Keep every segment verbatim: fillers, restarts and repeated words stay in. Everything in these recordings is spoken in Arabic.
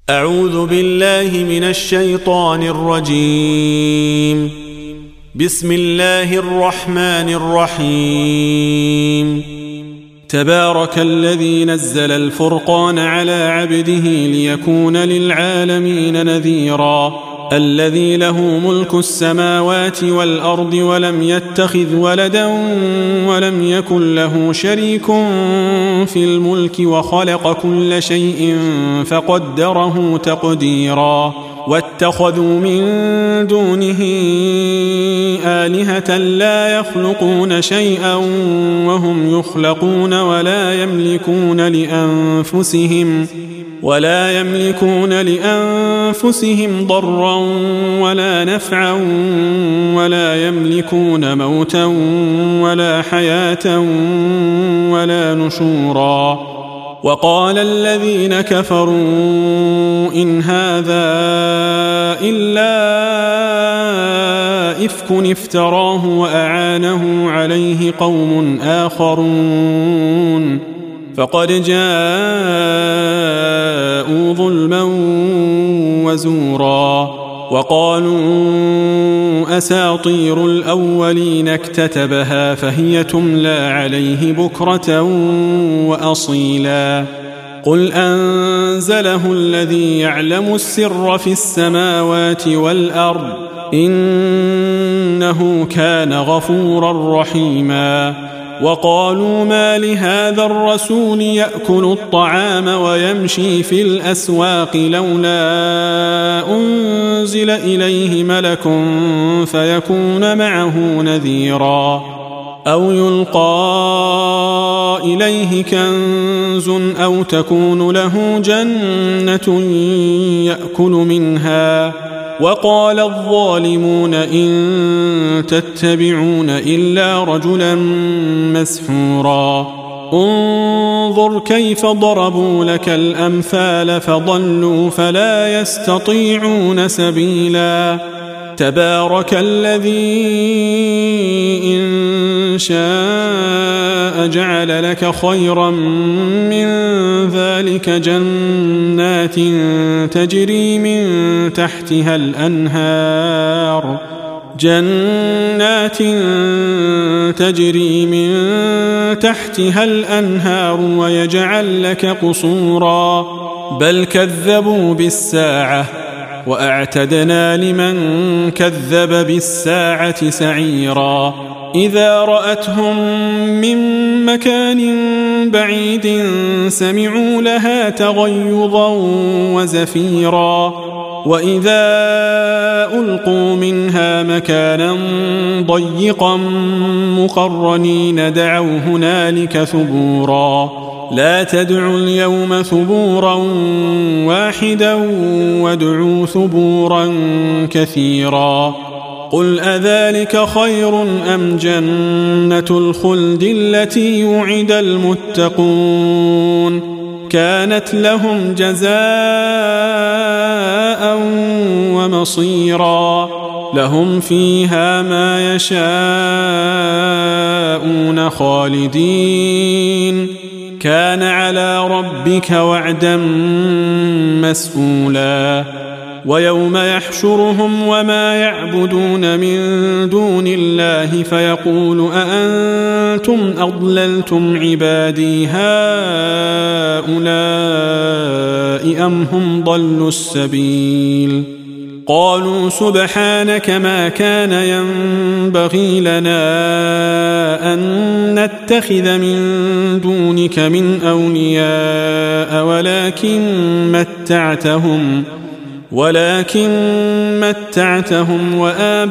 أعوذ بالله من الشيطان الرجيم. بسم الله الرحمن الرحيم. تبارك الذي نزل الفرقان على عبده ليكون للعالمين نذيرا. الذي له ملك السماوات والأرض ولم يتخذ ولدا ولم يكن له شريك في الملك وخلق كل شيء فقدره تقديرا. واتخذوا من دونه آلهة لا يخلقون شيئا وهم يخلقون ولا يملكون لأنفسهم ولا يملكون لأنفسهم ضرا ولا نفعا ولا يملكون موتا ولا حياة ولا نشورا. وقال الذين كفروا إن هذا إلا إفك افتراه وأعانه عليه قوم آخرون فقد جاءوا ظلما وزورا. وقالوا أساطير الأولين اكتتبها فهي تملى عليه بكرة وأصيلا. قل أنزله الذي يعلم السر في السماوات والأرض إنه كان غفورا رحيما. وقالوا ما لهذا الرسول يأكل الطعام ويمشي في الأسواق لولا أنزل إليه ملك فيكون معه نذيرا. أو يلقى إليه كنز أو تكون له جنة يأكل منها. وقال الظالمون إن تتبعون إلا رجلا مسحورا. انظر كيف ضربوا لك الأمثال فضلوا فلا يستطيعون سبيلا. تبارك الذي إن شاء جعل لك خيرا من ذلك جنات تجري من تحتها الأنهار جنات تجري من تحتها الأنهار ويجعل لك قصورا. بل كذبوا بالساعة وأعتدنا لمن كذب بالساعة سعيرا. إذا رأتهم من مكان بعيد سمعوا لها تغيظا وزفيرا. وإذا ألقوا منها مكانا ضيقا مقرنين دعوا هنالك ثبورا. لا تدعوا اليوم ثبورا واحدا وادعوا ثبورا كثيرا. قل أذلك خير أم جنة الخلد التي وعد المتقون كانت لهم جزاء ومصيرا. لهم فيها ما يشاءون خالدين كان على ربك وعدا مسئولا. ويوم يحشرهم وما يعبدون من دون الله فيقول أأنتم أضللتم عبادي هؤلاء أم هم ضلوا السبيل. قالوا سبحانك ما كان ينبغي لنا أن نتخذ من دونك من أولياء ولكن متعتهم ولكن متعتهم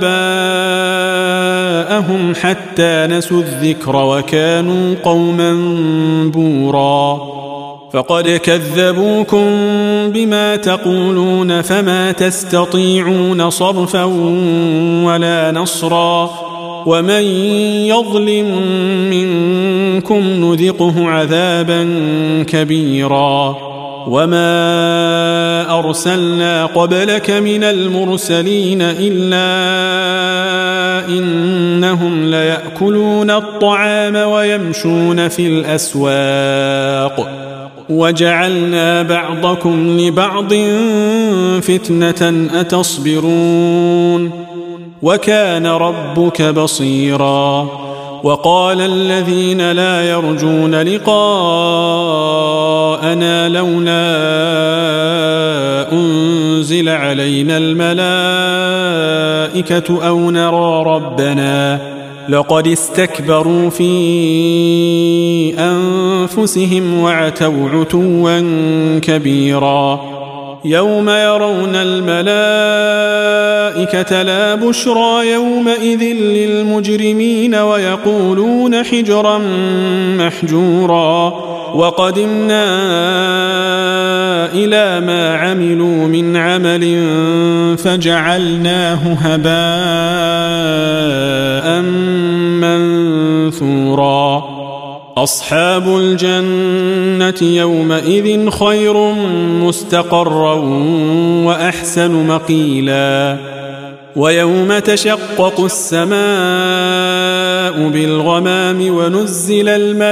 وآباءهم حتى نسوا الذكر وكانوا قوما بورا. فقد كذبوكم بما تقولون فما تستطيعون صرفا ولا نصرا. ومن يظلم منكم نذقه عذابا كبيرا. وما أرسلنا قبلك من المرسلين إلا إنهم ليأكلون الطعام ويمشون في الأسواق وجعلنا بعضكم لبعض فتنة أتصبرون وكان ربك بصيرا وقال الذين لا يرجون لقاءنا لولا أنزل علينا الملائكة أو نرى ربنا لقد استكبروا في أنفسهم وعتوا عتوا كبيرا يوم يرون الملائكة لا بشرى يومئذ للمجرمين ويقولون حجرا محجورا وقدمنا إلى ما عملوا من عمل فجعلناه هباء منثورا أصحاب الجنة يومئذ خير مستقرا وأحسن مقيلا ويوم تشقق السماء بالغمام ونزل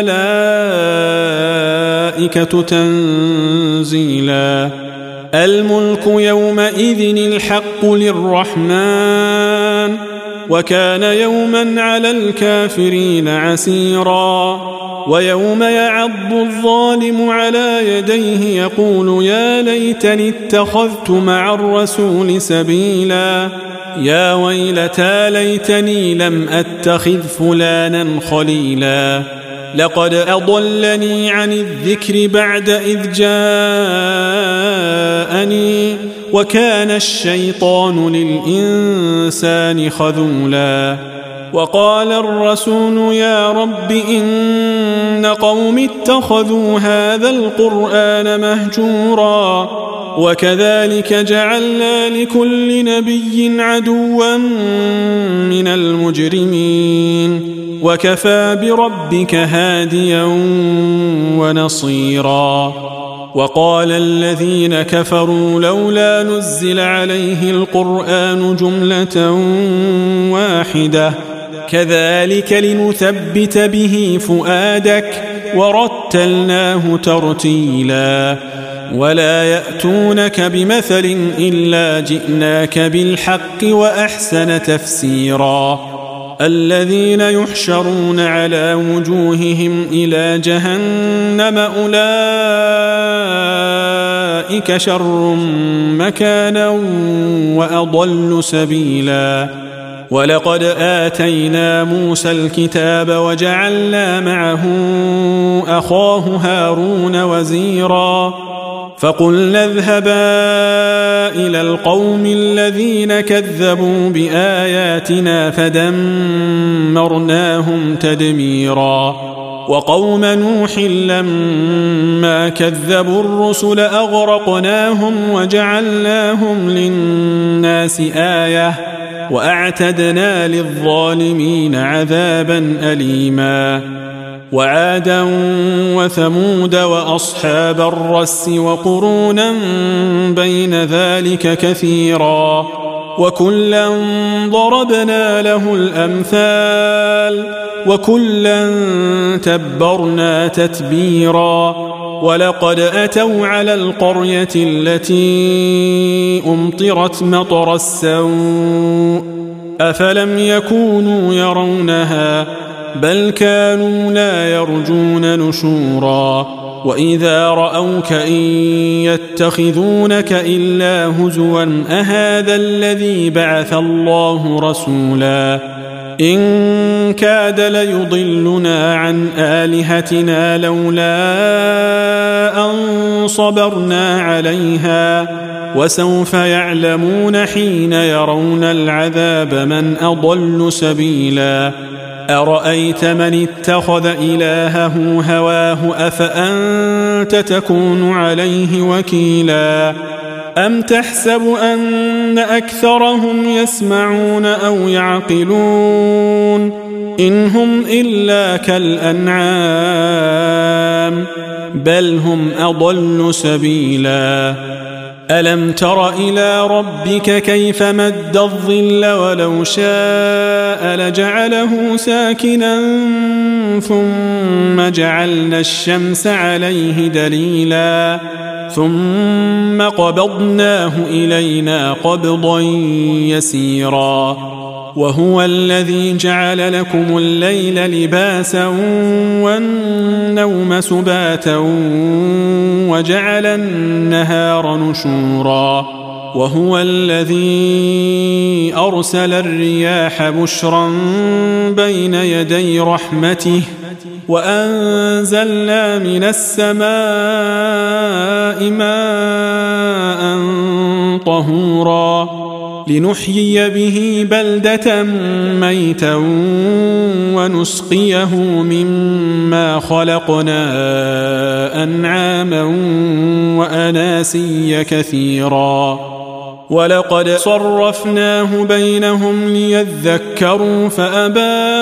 الملائكة تنزيلا الملك يومئذ الحق للرحمن وكان يوما على الكافرين عسيرا ويوم يعض الظالم على يديه يقول يا ليتني اتخذت مع الرسول سبيلا يا ويلتى ليتني لم أتخذ فلانا خليلا لقد أضلني عن الذكر بعد إذ جاءني وكان الشيطان للإنسان خذولا وقال الرسول يا رب إن قوم اتخذوا هذا القرآن مهجورا وكذلك جعلنا لكل نبي عدوا من المجرمين وكفى بربك هاديا ونصيرا وقال الذين كفروا لولا نزل عليه القرآن جملة واحدة كذلك لنثبت به فؤادك ورتلناه ترتيلا ولا يأتونك بمثل إلا جئناك بالحق وأحسن تفسيرا الذين يحشرون على وجوههم إلى جهنم أولئك شر مكانا وأضل سبيلا ولقد آتينا موسى الكتاب وجعلنا معه أخاه هارون وزيرا فقلنا اذهبا إلى القوم الذين كذبوا بآياتنا فدمرناهم تدميرا وقوم نوح لما كذبوا الرسل أغرقناهم وجعلناهم للناس آية وأعتدنا للظالمين عذابا أليما وعادا وثمود وأصحاب الرس وقرونا بين ذلك كثيرا وكلا ضربنا له الأمثال وكلا تبرنا تتبيرا ولقد أتوا على القرية التي أمطرت مطر السوء أفلم يكونوا يرونها بل كانوا لا يرجون نشورا وإذا رأوك إن يتخذونك إلا هزوا أهذا الذي بعث الله رسولا إن كاد ليضلنا عن آلهتنا لولا أن صبرنا عليها وسوف يعلمون حين يرون العذاب من أضل سبيلا أرأيت من اتخذ إلهه هواه أفأنت تكون عليه وكيلا أم تحسب أن أكثرهم يسمعون أو يعقلون إن هم إلا كالأنعام بل هم أضل سبيلا ألم تر إلى ربك كيف مد الظل ولو شاء لجعله ساكنا ثم جعلنا الشمس عليه دليلا ثم قبضناه إلينا قبضا يسيرا وهو الذي جعل لكم الليل لباسا والنوم سباتا وجعل النهار نشورا وهو الذي أرسل الرياح بشرا بين يدي رحمته وأنزلنا من السماء ماء طهورا لنحيي به بلدة ميتا ونسقيه مما خلقنا أنعاما وأناسيا كثيرا ولقد صرفناه بينهم ليذكروا فأبى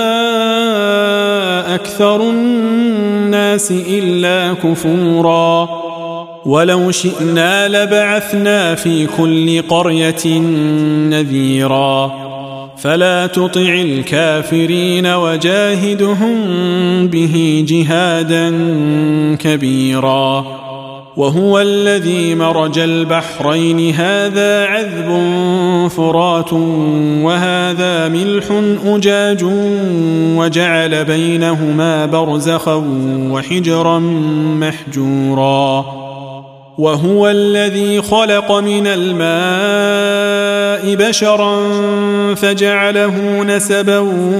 أكثر الناس إلا كفورا ولو شئنا لبعثنا في كل قرية نذيرا فلا تطع الكافرين وجاهدهم به جهادا كبيرا وهو الذي مرج البحرين هذا عذب فرات وهذا ملح أجاج وجعل بينهما برزخا وحجرا محجورا وهو الذي خلق من الماء بشرا فجعله نسبا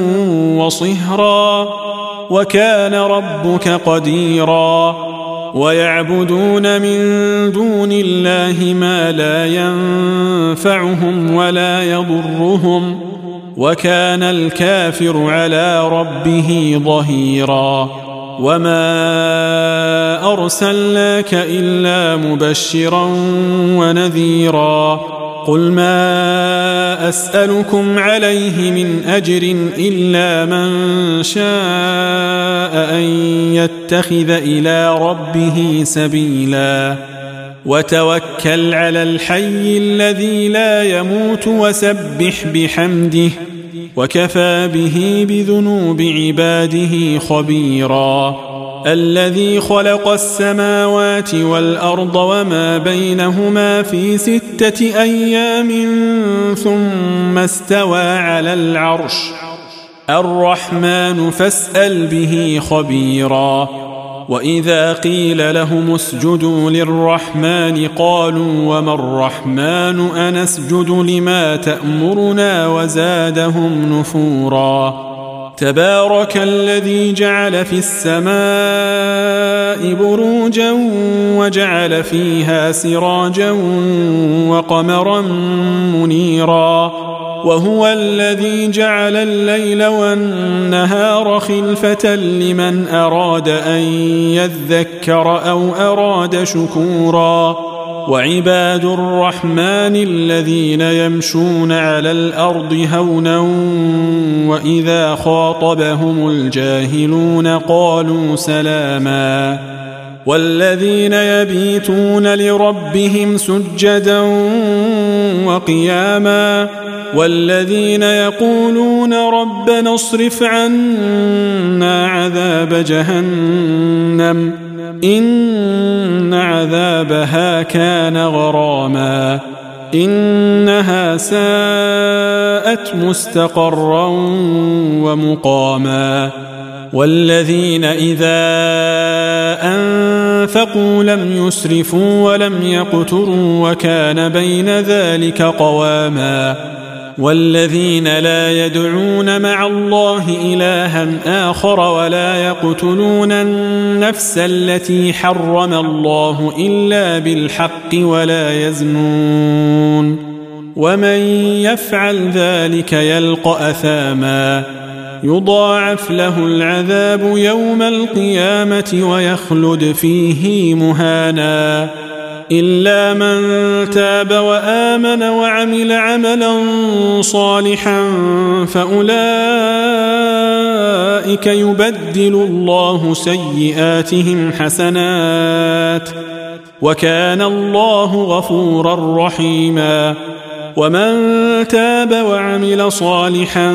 وصهرا وكان ربك قديرا ويعبدون من دون الله ما لا ينفعهم ولا يضرهم وكان الكافر على ربه ظهيرا وما أرسلناك إلا مبشرا ونذيرا قل ما أسألكم عليه من أجر إلا من شاء أن يتخذ إلى ربه سبيلا وتوكل على الحي الذي لا يموت وسبح بحمده وكفى به بذنوب عباده خبيرا الذي خلق السماوات والأرض وما بينهما في ستة أيام ثم استوى على العرش الرحمن فاسأل به خبيرا وإذا قيل لهم اسجدوا للرحمن قالوا وما الرحمن أنسجد لما تأمرنا وزادهم نفورا تبارك الذي جعل في السماء بروجا وجعل فيها سراجا وقمرا منيرا وهو الذي جعل الليل والنهار خلفة لمن أراد أن يذكر أو أراد شكورا وعباد الرحمن الذين يمشون على الأرض هونا وإذا خاطبهم الجاهلون قالوا سلاما والذين يبيتون لربهم سجدا وقياما والذين يقولون ربنا اصرف عنا عذاب جهنم إن عذابها كان غراما إنها ساءت مستقرا ومقاما والذين إذا أنفقوا لم يسرفوا ولم يقتروا وكان بين ذلك قواما والذين لا يدعون مع الله إلها آخر ولا يقتلون النفس التي حرم الله إلا بالحق ولا يزنون ومن يفعل ذلك يلقى أثاما يضاعف له العذاب يوم القيامة ويخلد فيه مهانا إلا من تاب وآمن وعمل عملا صالحا فأولئك يبدل الله سيئاتهم حسنات وكان الله غفورا رحيما ومن تاب وعمل صالحا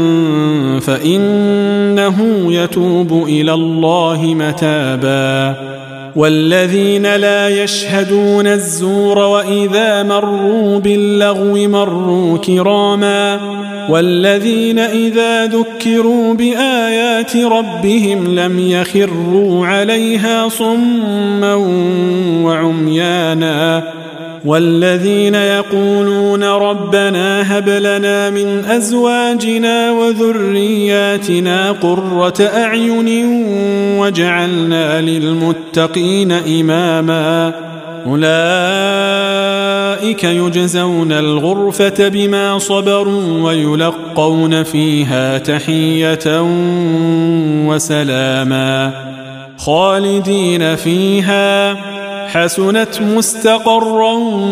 فإنه يتوب إلى الله متابا والذين لا يشهدون الزور وإذا مروا باللغو مروا كراما والذين إذا ذكروا بآيات ربهم لم يخروا عليها صما وعميانا والذين يقولون ربنا هب لنا من أزواجنا وذرياتنا قرة أعين واجعلنا للمتقين إماما أولئك يجزون الغرفة بما صبروا ويلقون فيها تحية وسلاما خالدين فيها حسنت مستقرا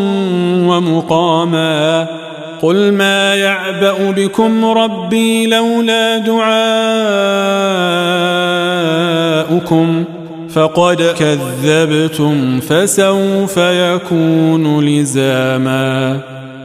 ومقاما قل ما يعبأ بكم ربي لولا دعاؤكم فقد كذبتم فسوف يكون لزاما.